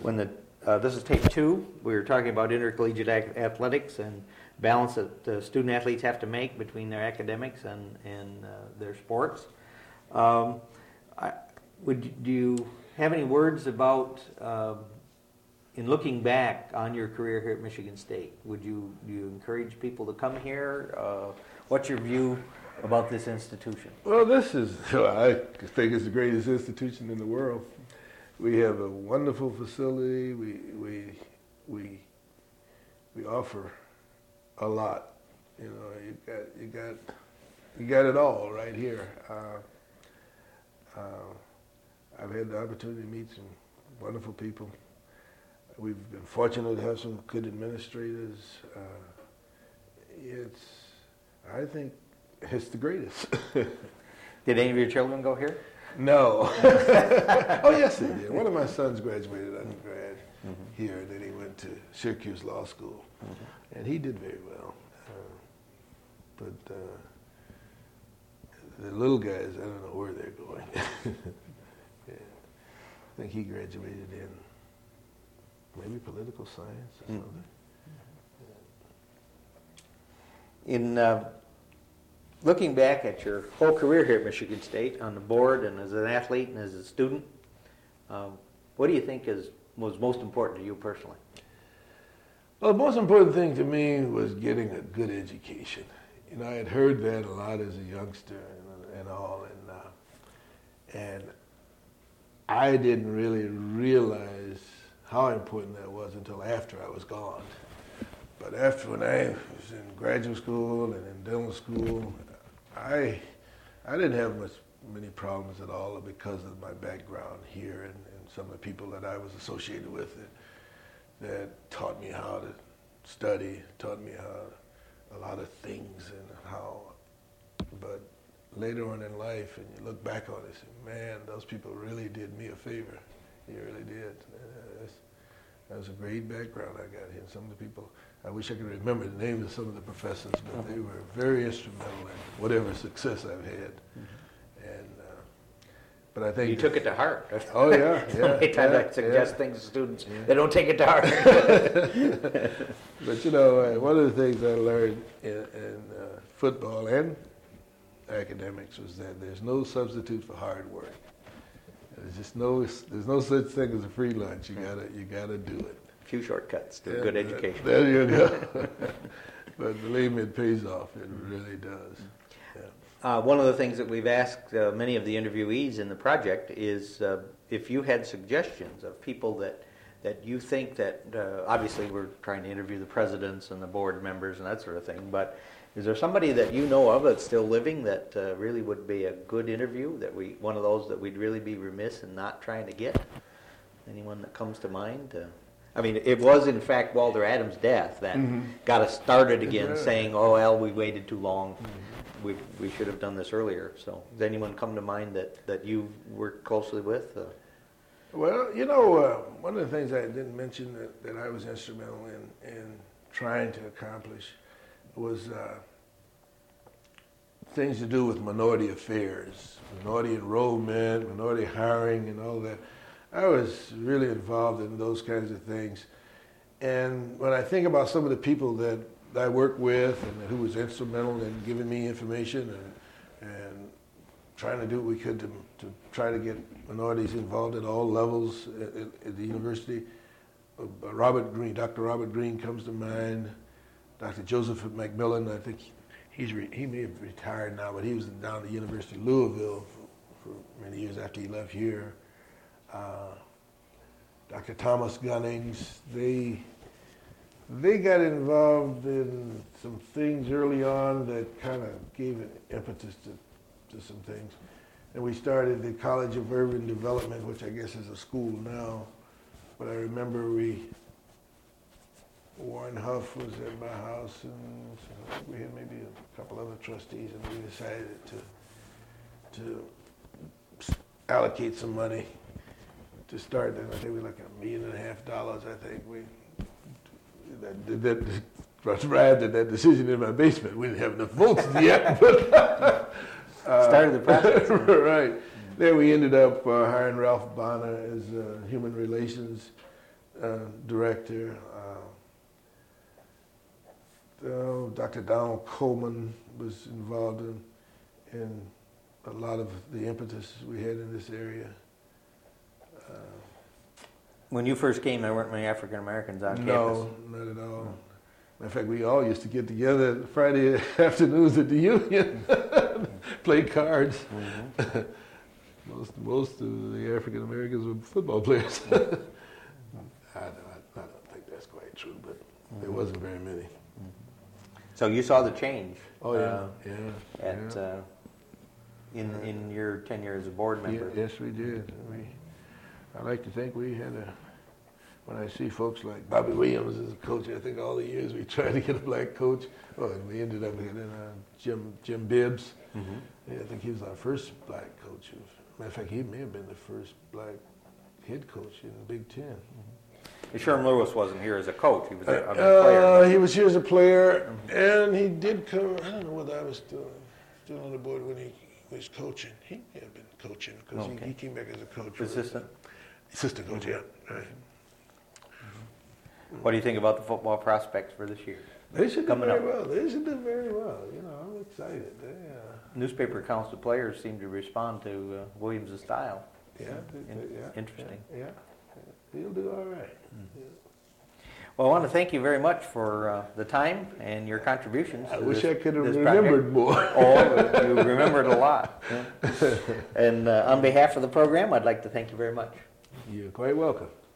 when this is tape 2. We were talking about intercollegiate athletics and balance that student athletes have to make between their academics and their sports. Do you have any words about, in looking back on your career here at Michigan State, do you encourage people to come here? What's your view about this institution? Well, I think it's the greatest institution in the world. We have a wonderful facility. We offer a lot. You know, you got it all right here. I've had the opportunity to meet some wonderful people. We've been fortunate to have some good administrators. I think it's the greatest. Did any of your children go here? No. Oh, yes, they did. One of my sons graduated undergrad here, and then he went to Syracuse Law School, and he did very well. But the little guys, I don't know where they're going. Yeah. I think he graduated in maybe political science or something. In looking back at your whole career here at Michigan State, on the board and as an athlete and as a student, what do you think was most important to you personally? Well, the most important thing to me was getting a good education. You know, I had heard that a lot as a youngster and all, and I didn't really realize how important that was until after I was gone. But when I was in graduate school and in dental school, I didn't have many problems at all because of my background here and some of the people that I was associated with that taught me how to study, taught me a lot of things but later on in life, and you look back on it and say, man, those people really did me a favor. They really did. That was a great background I got here. Some of the people, I wish I could remember the names of some of the professors, but they were very instrumental in whatever success I've had. But I think you took it to heart. Oh yeah, yeah. Anytime I suggest things to students, they don't take it to heart. But you know, one of the things I learned in football and academics was that there's no substitute for hard work. There's no such thing as a free lunch. You gotta do it. A few shortcuts to a good education. There you go. But believe me, it pays off. It really does. One of the things that we've asked many of the interviewees in the project is if you had suggestions of people that you think that, obviously we're trying to interview the presidents and the board members and that sort of thing, but is there somebody that you know of that's still living that really would be a good interview, one of those that we'd really be remiss in not trying to get? Anyone that comes to mind? I mean, it was in fact Walter Adams' death that got us started again, saying, "Oh, well, we waited too long. We should have done this earlier." So, does anyone come to mind that you worked closely with? Well, you know, one of the things I didn't mention that I was instrumental in trying to accomplish was things to do with minority affairs, minority enrollment, minority hiring, and all that. I was really involved in those kinds of things. And when I think about some of the people that I worked with and who was instrumental in giving me information and trying to do what we could to try to get minorities involved at all levels at the university, Dr. Robert Green comes to mind, Dr. Joseph McMillan, I think he may have retired now, but he was down at the University of Louisville for many years after he left here. Dr. Thomas Gunnings, they got involved in some things early on that kind of gave an impetus to some things. And we started the College of Urban Development, which I guess is a school now. But I remember Warren Huff was at my house, and we had maybe a couple other trustees, and we decided to allocate some money to start that. I think we were like $1.5 million, I think. That arrived at that decision in my basement. We didn't have enough votes yet, but started the process. Right. Then we ended up hiring Ralph Bonner as human relations director. Dr. Donald Coleman was involved in a lot of the impetus we had in this area. When you first came, there weren't many African Americans on campus. No, not at all. Matter of fact, we all used to get together Friday afternoons at the Union, play cards. Most of the African Americans were football players. I don't think that's quite true, but there wasn't very many. So you saw the change. Oh yeah, In your tenure as a board member. Yes, we did. I like to think we had when I see folks like Bobby Williams as a coach, I think all the years we tried to get a black coach. Oh, and we ended up getting Jim Bibbs. Yeah, I think he was our first black coach. Matter of fact, he may have been the first black head coach in the Big Ten. Sherm Lewis wasn't here as a coach. He was a player. He was here as a player, and he did come. I don't know whether I was still on the board when he was coaching. He may have been coaching because he came back as a coach. Assistant coach, yeah. Right. What do you think about the football prospects for this year? They should do very well. They should do very well. You know, I'm excited. Newspaper accounts of players seem to respond to Williams' style. Interesting. Yeah, he'll do all right. Well, I want to thank you very much for the time and your contributions. I wish I could have remembered more. Oh, you remembered a lot. And on behalf of the program, I'd like to thank you very much. You're quite welcome.